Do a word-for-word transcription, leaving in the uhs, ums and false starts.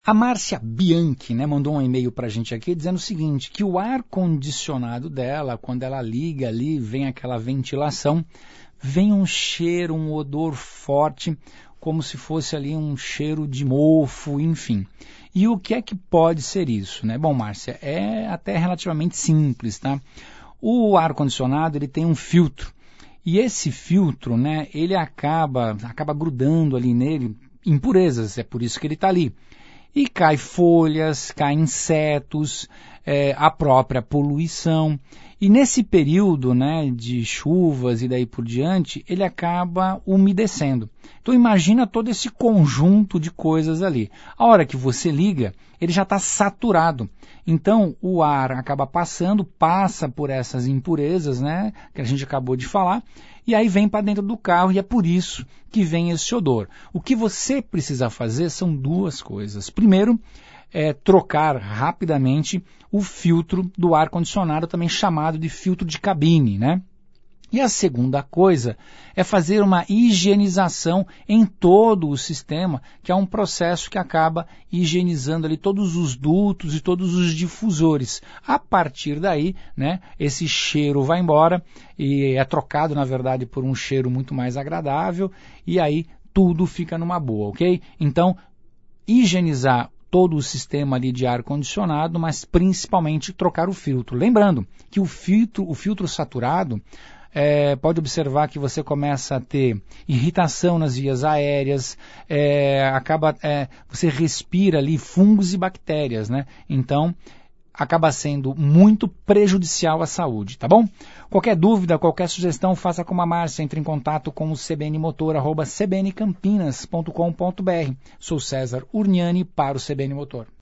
A Márcia Bianchi, né, mandou um e-mail para a gente aqui dizendo o seguinte, que o ar-condicionado dela, quando ela liga ali, vem aquela ventilação, vem um cheiro, um odor forte, como se fosse ali um cheiro de mofo, enfim. E o que é que pode ser isso, né? Bom, Márcia, é até relativamente simples, tá? O ar-condicionado, ele tem um filtro, e esse filtro, né, ele acaba, acaba grudando ali nele impurezas, é por isso que ele está ali. E cai folhas, cai insetos, é, a própria poluição. E nesse período, né, de chuvas e daí por diante, ele acaba umedecendo. Então imagina todo esse conjunto de coisas ali. A hora que você liga, ele já está saturado. Então o ar acaba passando, passa por essas impurezas, né, que a gente acabou de falar, e aí vem para dentro do carro e é por isso que vem esse odor. O que você precisa fazer são duas coisas. Primeiro, é trocar rapidamente o filtro do ar-condicionado, também chamado de filtro de cabine, né? E a segunda coisa é fazer uma higienização em todo o sistema, que é um processo que acaba higienizando ali todos os dutos e todos os difusores. A partir daí, né, esse cheiro vai embora e é trocado, na verdade, por um cheiro muito mais agradável e aí tudo fica numa boa, ok? Então, higienizar todo o sistema ali de ar-condicionado, mas principalmente trocar o filtro. Lembrando que o filtro, o filtro saturado, É, pode observar que você começa a ter irritação nas vias aéreas, é, acaba, é, você respira ali fungos e bactérias, né? Então, acaba sendo muito prejudicial à saúde, tá bom? Qualquer dúvida, qualquer sugestão, faça como a Márcia, entre em contato com o cbnmotor, arroba cbncampinas ponto com ponto br. Sou César Urniani para o C B N Motor.